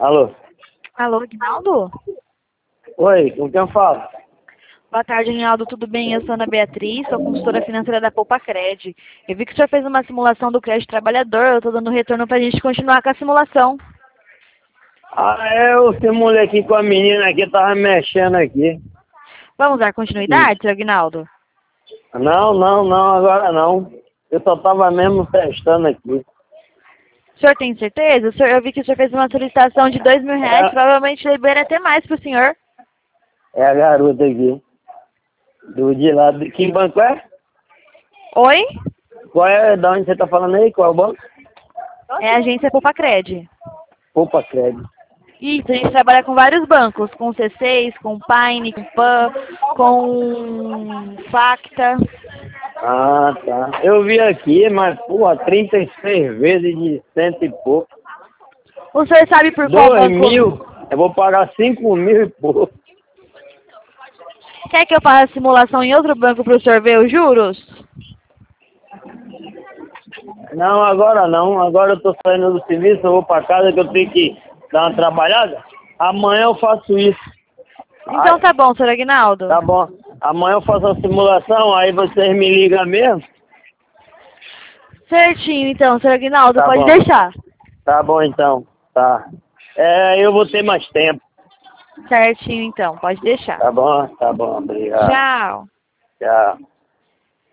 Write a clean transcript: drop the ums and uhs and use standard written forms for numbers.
Alô? Alô, Aguinaldo? Oi, com quem eu falo? Boa tarde, Aguinaldo. Tudo bem? Eu sou Ana Beatriz, sou consultora financeira da Poupacred. Eu vi que o senhor fez uma simulação do crédito trabalhador. Eu estou dando retorno para a gente continuar com a simulação. Eu simulei aqui com a menina aqui, tava mexendo aqui. Vamos dar continuidade, seu Aguinaldo? Não, agora não. Eu só tava mesmo testando aqui. O senhor tem certeza? Eu vi que o senhor fez uma solicitação de R$ 2.000. Provavelmente libera até mais para o senhor. É a garota aqui. Do de lá. Que banco é? Oi? Qual é? Da onde você tá falando aí? Qual é o banco? É a agência Poupacred. Poupa Crédito. Isso, a gente trabalha com vários bancos, com C6, com Pine, com PAN, com Facta. Ah, tá. Eu vi aqui, mas, porra, 36 vezes de cento e pouco. O senhor sabe por qual 2 banco? mil, eu vou pagar 5 mil e pouco. Quer que eu faça a simulação em outro banco para o senhor ver os juros? Não, agora não. Agora eu tô saindo do serviço, eu vou pra casa que eu tenho que dar uma trabalhada. Amanhã eu faço isso. Então tá bom, senhor Aguinaldo. Tá bom. Amanhã eu faço a simulação, aí vocês me ligam mesmo? Certinho, então, senhor Aguinaldo, Tá pode bom. deixar. Tá bom então. Tá. Eu vou ter mais tempo. Certinho, então, pode deixar. Tá bom, obrigado. Tchau. Tchau.